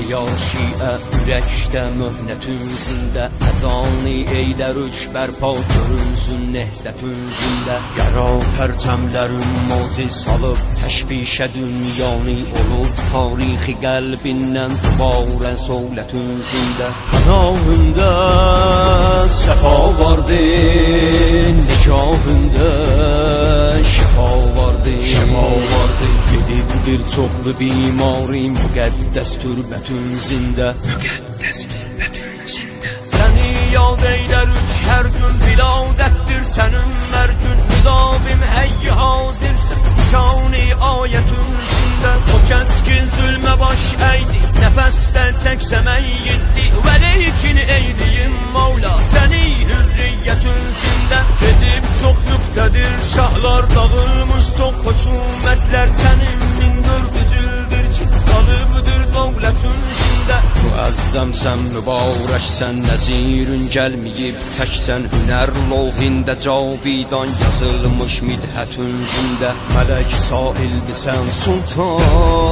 Ya şiə ürəkdə möhnətün zində, əzani eylər üç bərpa görünsün nehzətün zində. Qəra pərçəmlərin moci salıb təşvişə dünyanı olub, tarixi qəlbindən dubarə soulətün zində. Pənahündə səfa vardı, nikahündə şəfa vardı, şəfa vardı. Gedibdir çoxlu bimari müqəddəs türbətün zində, müqəddəs türbətün zində. Səni yad eylər üç hər gün viladətdir sənin mərgün. Hüdabim həyyi hazirsən şan-ı ayətün zində. O kəs ki zülmə baş əydi, nəfəsdən çəksəmən yeddi. Vəleykin eyliyim Mavla səni hürriyyətün zində. Gedib çox nüqtədir şahlar dağılmış çox hökumətlər. Sənin mindir düzüldür ki qalıbdır dövlətün zində. Müəzzəmsən, mübarəksən, nəzirün gəlməyib təksən. Hünər lovhində cavidan yazılmış midhətün zində. Mələk saildisən sultan,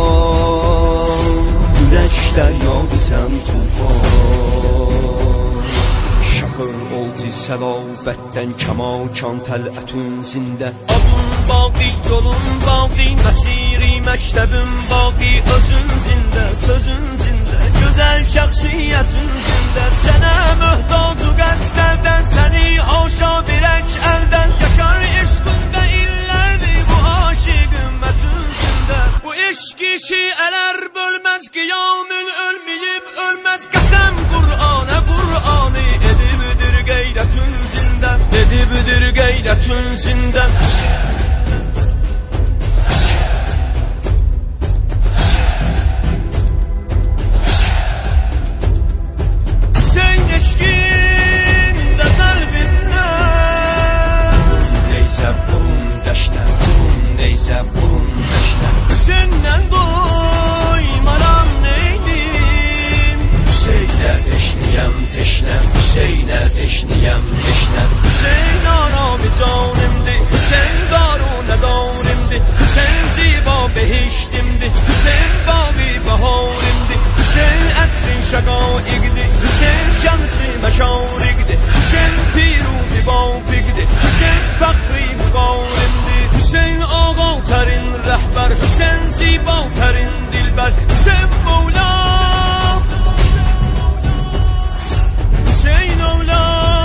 ürəkdə yadısən tufan. Şaxır olci səlavətdən kəmakan tələtün zində. Adın baqi, yolun baqi, məsiri məktəbin baqi. Özün zində, sözün zində, gözəl şəxsiyyətin zində. Sənə möhtacu qəzlərdən, səni haşa birək əldən. Yaşar eşqində illərdir bu aşiq ümmətün zində. Bu eşqi şiələr bölməz, qiyamın ölməyib ölməz. Qəsəm Qur'anə, Qur'anı edibdir qeyrətün zində, edibdir qeyrətün zində. Hüseynə teşniyəm teşnəm, Hüseyn arami canimdi, Hüseyn darunə darimdi, Hüseyn ziba behiştimdi, Hüseyn babi baharimdi, Hüseyn ətrin şəqaiqdi, Hüseyn şəmsi məşariqdi, Hüseyn piruzi bafiqdi, Hüseyn fəxri müqarimdi, Hüseyn ağa tərin rəhbər, Hüseyn ziba tərin dilbər, Hüseyn Mevla, Hüseyn Mevla.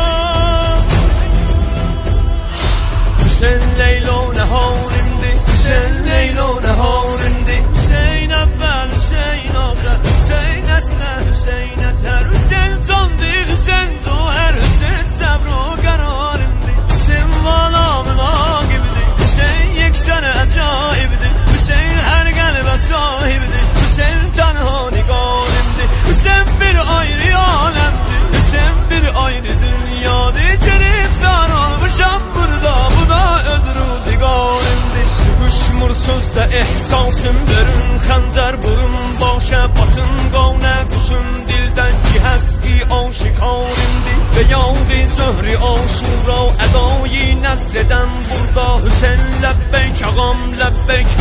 Hüseyn Leylo neharimdi, Hüseyn Leylo neharimdi, Hüseyn evvel, Hüseyn ahir, Hüseyn esner, Hüseyn eter, Hüseyn candı, Hüseyn zuher, Hüseyn sabr o qararimdi, Hüseyn valamın agibdi, Hüseyn yeksən əcaibdi, Hüseyn hər qəlbə sahibdi, Hüseyn tənha nigarimdi, Hüseyn bir ayrı aləmdi, Hüseyn bir ayrı dünyadı. Giriftar olmuşam burada, bu da öz ruzigarimdi. Sıkışmır sözdə ehsasım, dörün xəncər burun başa, batın qavnə quşun dildən ki həqqi aşikarimdi. Və yağdı zöhri aşura, ədayı nəzrədən burada. Hüseyn ləbbeyk, ağam ləbbeyk,